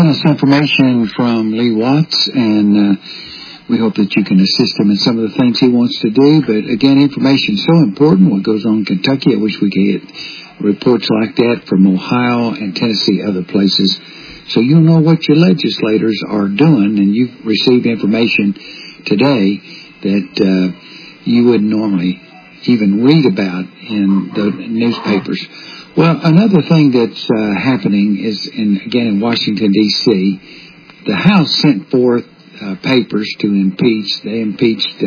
sent us information from Lee Watts, and we hope that you can assist him in some of the things he wants to do. But again, information is so important. What goes on in Kentucky, I wish we could get reports like that from Ohio and Tennessee, other places, so you know what your legislators are doing, and you've received information today that you wouldn't normally even read about in the newspapers. Well, another thing that's happening is, in Washington, D.C., the House sent forth papers to impeach. They impeached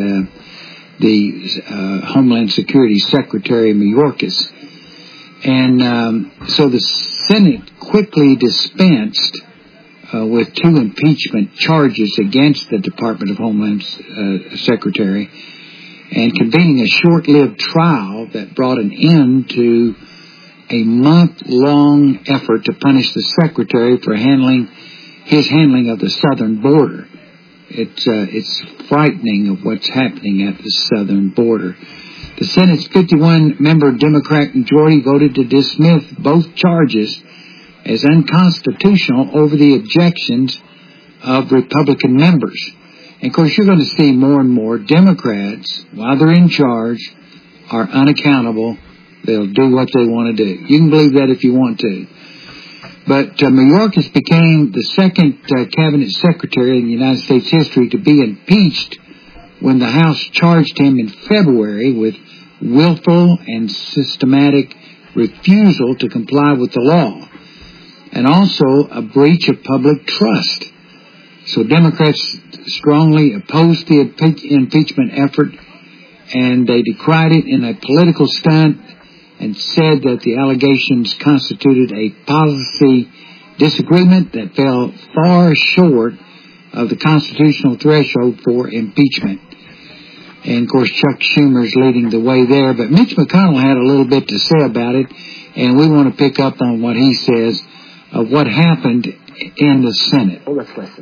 the Homeland Security Secretary Mayorkas. And so the Senate quickly dispensed with 2 impeachment charges against the Department of Homeland Secretary, and convening a short-lived trial that brought an end to a month-long effort to punish the Secretary for his handling of the southern border. It's frightening of what's happening at the southern border. The Senate's 51-member Democrat majority voted to dismiss both charges as unconstitutional over the objections of Republican members. And, of course, you're going to see more and more Democrats, while they're in charge, are unaccountable. They'll do what they want to do. You can believe that if you want to. But Mayorkas became the second cabinet secretary in the United States history to be impeached when the House charged him in February with willful and systematic refusal to comply with the law, and also a breach of public trust. So Democrats strongly opposed the impeachment effort, and they decried it in a political stunt and said that the allegations constituted a policy disagreement that fell far short of the constitutional threshold for impeachment. And, of course, Chuck Schumer's leading the way there. But Mitch McConnell had a little bit to say about it, and we want to pick up on what he says of what happened in the Senate. Oh, let's listen.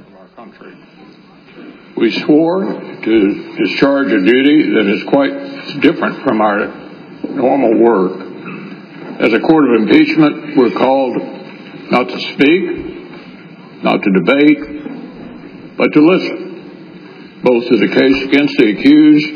We swore to discharge a duty that is quite different from our normal work. As a court of impeachment, we're called not to speak, not to debate, but to listen, both to the case against the accused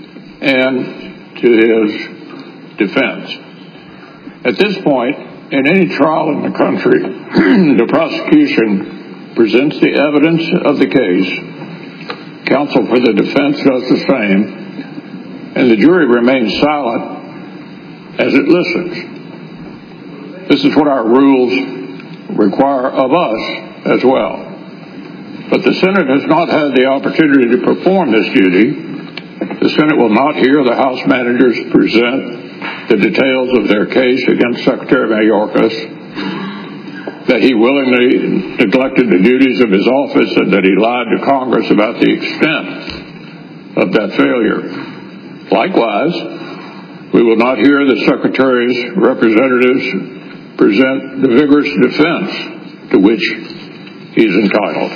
and to his defense. At this point, in any trial in the country, the prosecution presents the evidence of the case, counsel for the defense does the same, and the jury remains silent as it listens. This is what our rules require of us as well. But the Senate has not had the opportunity to perform this duty. The Senate will not hear the House managers present the details of their case against Secretary Mayorkas, that he willingly neglected the duties of his office and that he lied to Congress about the extent of that failure. Likewise, we will not hear the Secretary's representatives present the vigorous defense to which he is entitled.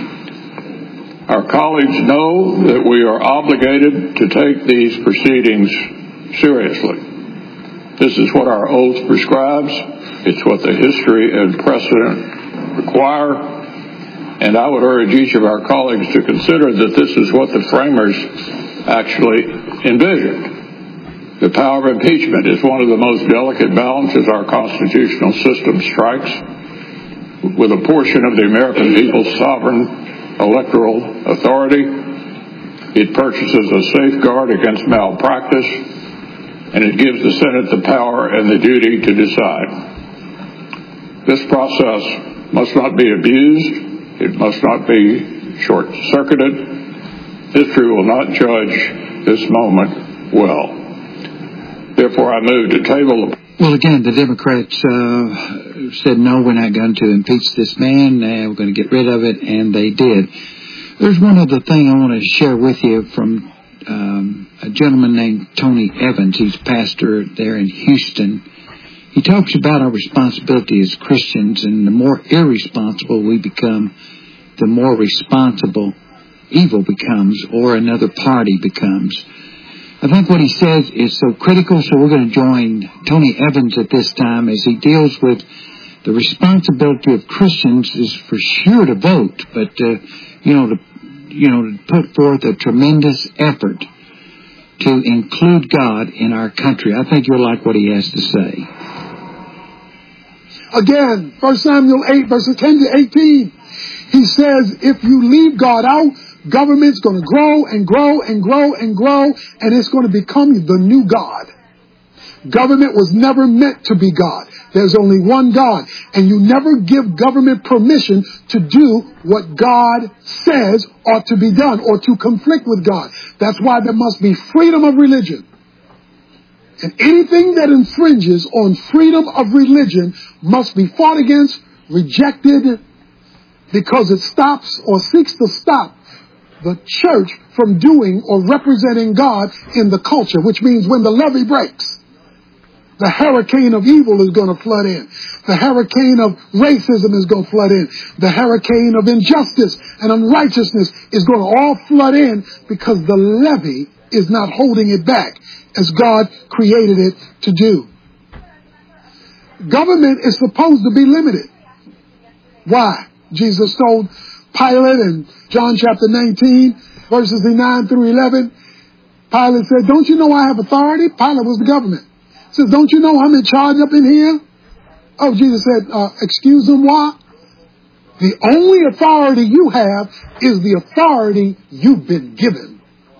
Our colleagues know that we are obligated to take these proceedings seriously. This is what our oath prescribes. It's what the history and precedent require. And I would urge each of our colleagues to consider that this is what the framers actually envisioned. The power of impeachment is one of the most delicate balances our constitutional system strikes with a portion of the American people's sovereign electoral authority. It purchases a safeguard against malpractice, and it gives the Senate the power and the duty to decide. This process must not be abused. It must not be short-circuited. History will not judge this moment well. Therefore, I move to table. Well, again, the Democrats said, no, we're not going to impeach this man. We're going to get rid of it, and they did. There's one other thing I want to share with you from a gentleman named Tony Evans. He's pastor there in Houston. He talks about our responsibility as Christians, and the more irresponsible we become, the more responsible evil becomes, or another party becomes. I think what he says is so critical, so we're going to join Tony Evans at this time as he deals with The responsibility of Christians is for sure to vote, but to put forth a tremendous effort to include God in our country. I think you'll like what he has to say. Again, 1 Samuel 8, verses 10 to 18, he says, if you leave God out, government's going to grow and grow and grow and grow, and it's going to become the new God. Government was never meant to be God. There's only one God, and you never give government permission to do what God says ought to be done or to conflict with God. That's why there must be freedom of religion. And anything that infringes on freedom of religion must be fought against, rejected, because it stops or seeks to stop the church from doing or representing God in the culture, which means when the levee breaks, the hurricane of evil is going to flood in. The hurricane of racism is going to flood in. The hurricane of injustice and unrighteousness is going to all flood in because the levee is not holding it back as God created it to do. Government is supposed to be limited. Why? Jesus told Pilate in John chapter 19, verses 9 through 11, Pilate said, don't you know I have authority? Pilate was the government. He says, don't you know I'm in charge up in here? Oh, Jesus said, excuse them, why? The only authority you have is the authority you've been given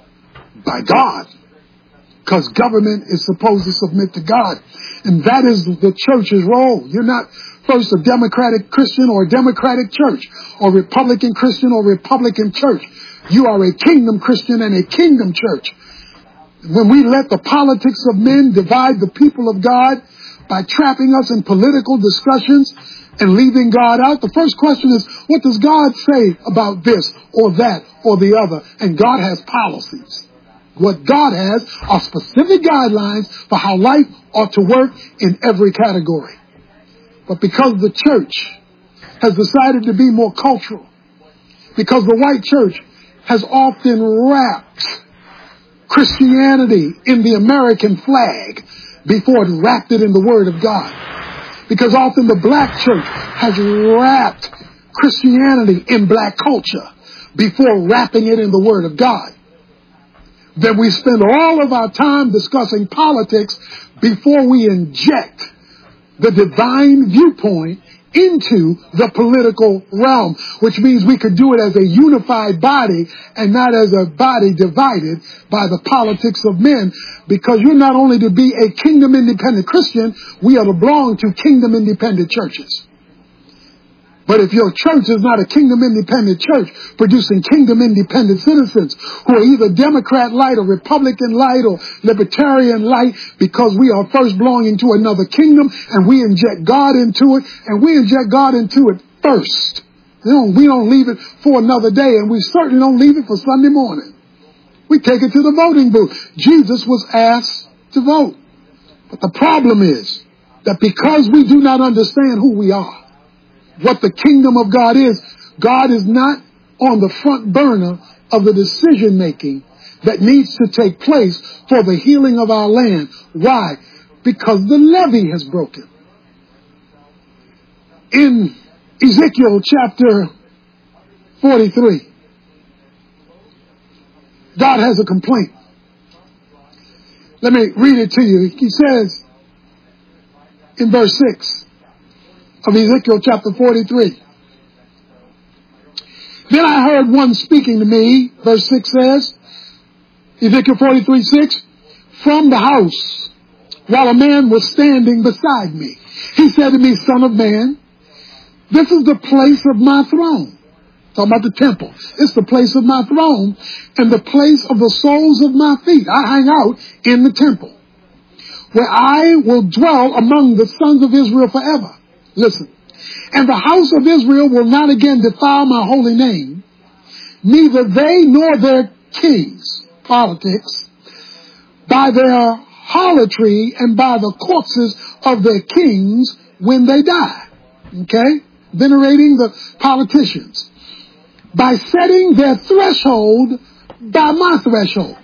by God. Because government is supposed to submit to God. And that is the church's role. You're not first a Democratic Christian or a Democratic church, or Republican Christian or Republican church. You are a kingdom Christian and a kingdom church. When we let the politics of men divide the people of God by trapping us in political discussions and leaving God out, the first question is, what does God say about this or that or the other? And God has policies. What God has are specific guidelines for how life ought to work in every category. But because the church has decided to be more cultural, because the white church has often wrapped Christianity in the American flag before it wrapped it in the Word of God, because often the black church has wrapped Christianity in black culture before wrapping it in the Word of God, then we spend all of our time discussing politics before we inject the divine viewpoint into the political realm, which means we could do it as a unified body and not as a body divided by the politics of men, because you're not only to be a kingdom independent Christian, we are to belong to kingdom independent churches. But if your church is not a kingdom-independent church producing kingdom-independent citizens who are either Democrat-light or Republican-light or Libertarian-light because we are first belonging to another kingdom and we inject God into it, and we inject God into it first. We don't leave it for another day, and we certainly don't leave it for Sunday morning. We take it to the voting booth. Jesus was asked to vote. But the problem is that because we do not understand who we are, what the kingdom of God is not on the front burner of the decision making that needs to take place for the healing of our land. Why? Because the levee has broken. In Ezekiel chapter 43, God has a complaint. Let me read it to you. He says in verse 6 of Ezekiel chapter 43. Then I heard one speaking to me, verse 6 says, Ezekiel 43:6, from the house, while a man was standing beside me. He said to me, Son of man, this is the place of my throne. Talking about the temple. It's the place of my throne and the place of the soles of my feet. I hang out in the temple, where I will dwell among the sons of Israel forever. Listen, and the house of Israel will not again defile my holy name, neither they nor their kings, politics, by their harlotry and by the corpses of their kings when they die. Okay? Venerating the politicians. By setting their threshold by my threshold.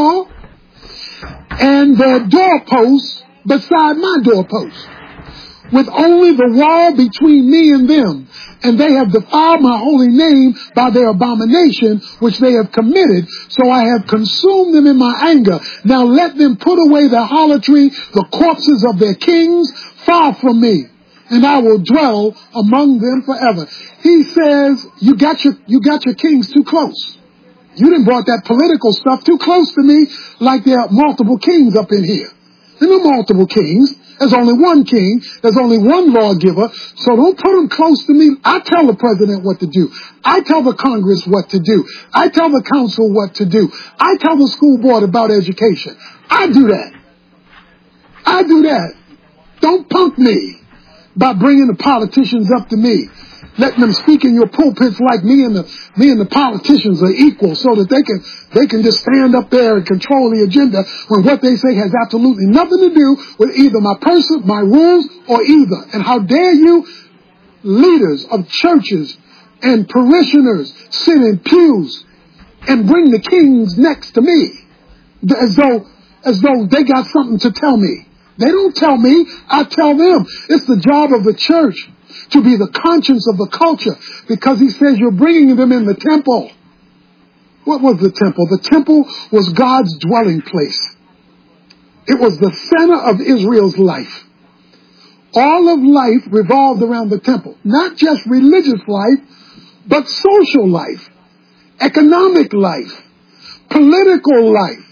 And their doorposts beside my doorposts. with only the wall between me and them. And they have defiled my holy name by their abomination, which they have committed. So I have consumed them in my anger. Now let them put away their harlotry, the corpses of their kings, far from me. And I will dwell among them forever. He says, you got your kings too close. You done brought that political stuff too close to me, like there are multiple kings up in here. There are no multiple kings. There's only one king. There's only one lawgiver. So don't put them close to me. I tell the president what to do. I tell the Congress what to do. I tell the council what to do. I tell the school board about education. I do that. I do that. Don't punk me by bringing the politicians up to me, letting them speak in your pulpits like me and the politicians are equal, so that they can just stand up there and control the agenda when what they say has absolutely nothing to do with either my person, my rules, or either. And how dare you, leaders of churches and parishioners, sit in pews and bring the kings next to me as though they got something to tell me. They don't tell me, I tell them. It's the job of the church to be the conscience of the culture, because he says you're bringing them in the temple. What was the temple? The temple was God's dwelling place. It was the center of Israel's life. All of life revolved around the temple. Not just religious life, but social life, economic life, political life,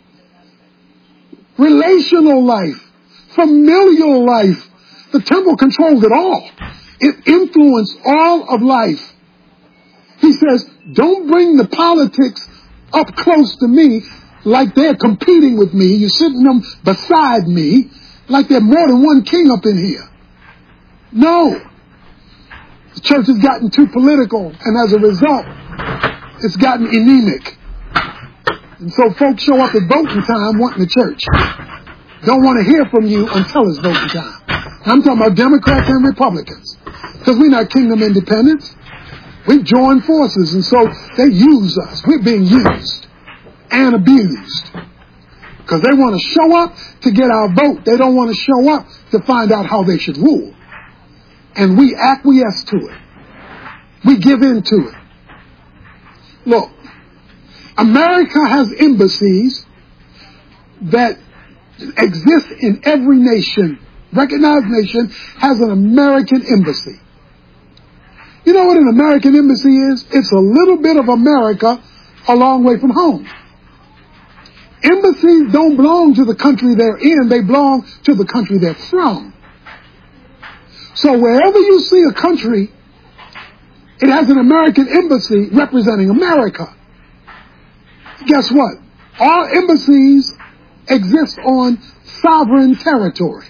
relational life, familial life. The temple controlled it all. It influenced all of life. He says, don't bring the politics up close to me like they're competing with me. You're sitting them beside me like there's more than one king up in here. No. The church has gotten too political, and as a result, it's gotten anemic. And so folks show up at voting time wanting the church. Don't want to hear from you until it's voting time. I'm talking about Democrats and Republicans, because we're not kingdom independents. We've joined forces, and so they use us. We're being used and abused because they want to show up to get our vote. They don't want to show up to find out how they should rule. And we acquiesce to it. We give in to it. Look, America has embassies that exist in every nation. Recognized nation has an American embassy. You know what an American embassy is? It's a little bit of America a long way from home. Embassies don't belong to the country they're in. They belong to the country they're from. So wherever you see a country, it has an American embassy representing America. Guess what? All embassies exist on sovereign territory.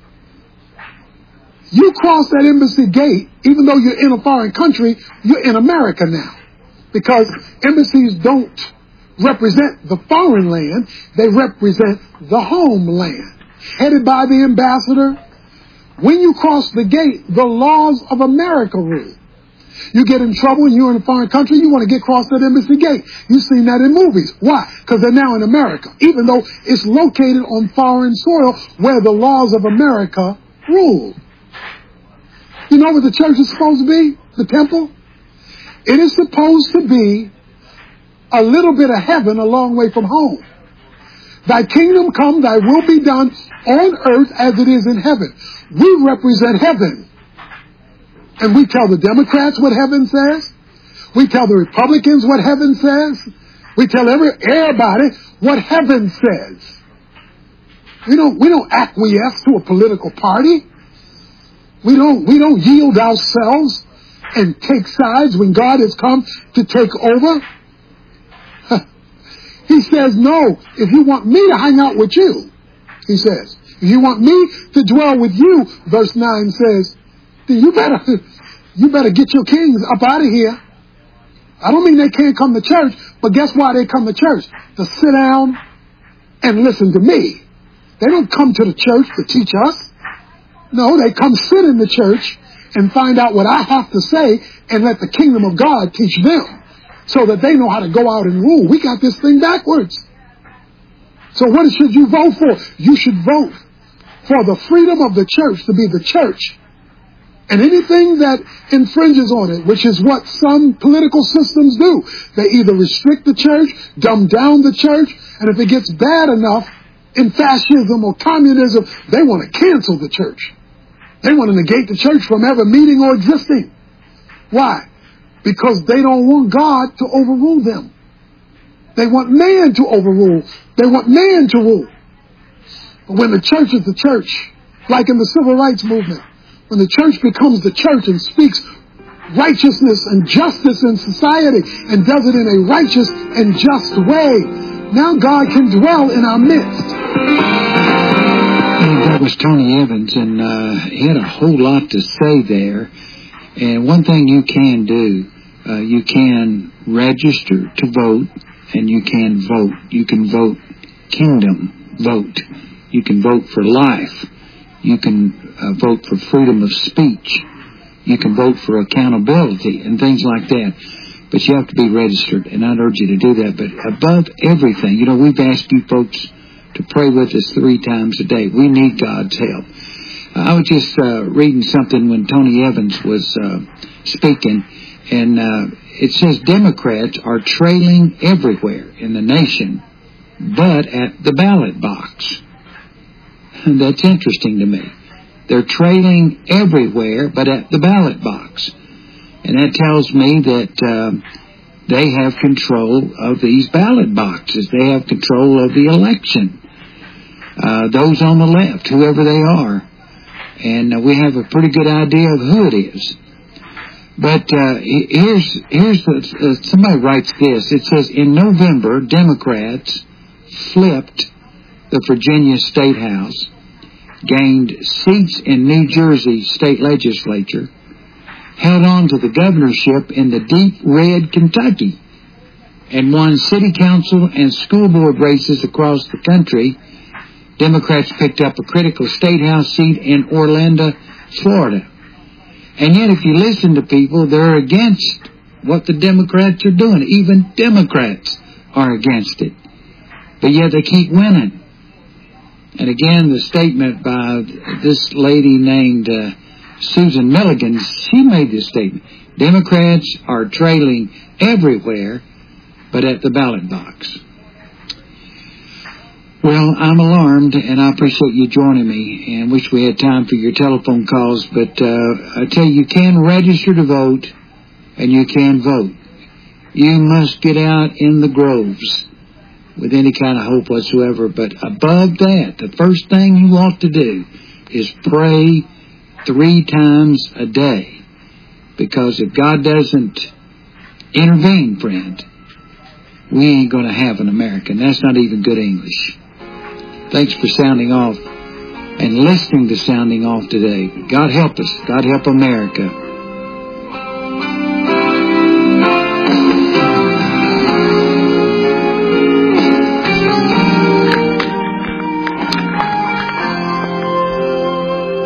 You cross that embassy gate, even though you're in a foreign country, you're in America now. Because embassies don't represent the foreign land, they represent the homeland. Headed by the ambassador. When you cross the gate, the laws of America rule. You get in trouble and you're in a foreign country, you want to get across that embassy gate. You've seen that in movies. Why? Because they're now in America, even though it's located on foreign soil where the laws of America rule. You know what the church is supposed to be? The temple? It is supposed to be a little bit of heaven a long way from home. Thy kingdom come, thy will be done on earth as it is in heaven. We represent heaven. And we tell the Democrats what heaven says. We tell the Republicans what heaven says. We tell everybody what heaven says. We don't acquiesce to a political party. We don't yield ourselves and take sides when God has come to take over. He says, no, if you want me to hang out with you, he says, if you want me to dwell with you, verse 9 says, then you better get your kings up out of here. I don't mean they can't come to church, but guess why they come to church? To sit down and listen to me. They don't come to the church to teach us. No, they come sit in the church and find out what I have to say and let the kingdom of God teach them so that they know how to go out and rule. We got this thing backwards. So what should you vote for? You should vote for the freedom of the church to be the church. And anything that infringes on it, which is what some political systems do, they either restrict the church, dumb down the church, and if it gets bad enough in fascism or communism, they want to cancel the church. They want to negate the church from ever meeting or existing. Why? Because they don't want God to overrule them. They want man to overrule. They want man to rule. But when the church is the church, like in the civil rights movement, when the church becomes the church and speaks righteousness and justice in society and does it in a righteous and just way, now God can dwell in our midst. That was Tony Evans, and he had a whole lot to say there. And one thing you can do, you can register to vote, and you can vote. You can vote kingdom vote. You can vote for life. You can vote for freedom of speech. You can vote for accountability and things like that. But you have to be registered, and I'd urge you to do that. But above everything, you know, we've asked you folks to pray with us 3 times a day. We need God's help. I was just reading something when Tony Evans was speaking, and it says Democrats are trailing everywhere in the nation, but at the ballot box. That's interesting to me. They're trailing everywhere, but at the ballot box. And that tells me that they have control of these ballot boxes. They have control of the election. Those on the left, whoever they are. And we have a pretty good idea of who it is. But here's somebody writes this. It says, in November, Democrats flipped the Virginia State House, gained seats in New Jersey State Legislature, held on to the governorship in the deep red Kentucky, and won city council and school board races across the country. Democrats picked up a critical state house seat in Orlando, Florida. And yet if you listen to people, they're against what the Democrats are doing. Even Democrats are against it. But yet they keep winning. And again, the statement by this lady named Susan Milligan, she made this statement. Democrats are trailing everywhere, but at the ballot box. Well, I'm alarmed, and I appreciate you joining me, and wish we had time for your telephone calls. But I tell you can register to vote, and you can vote. You must get out in the groves with any kind of hope whatsoever. But above that, the first thing you ought to do is pray 3 times a day. Because if God doesn't intervene, friend, we ain't going to have an America. And that's not even good English. Thanks for sounding off and listening to Sounding Off today. God help us. God help America.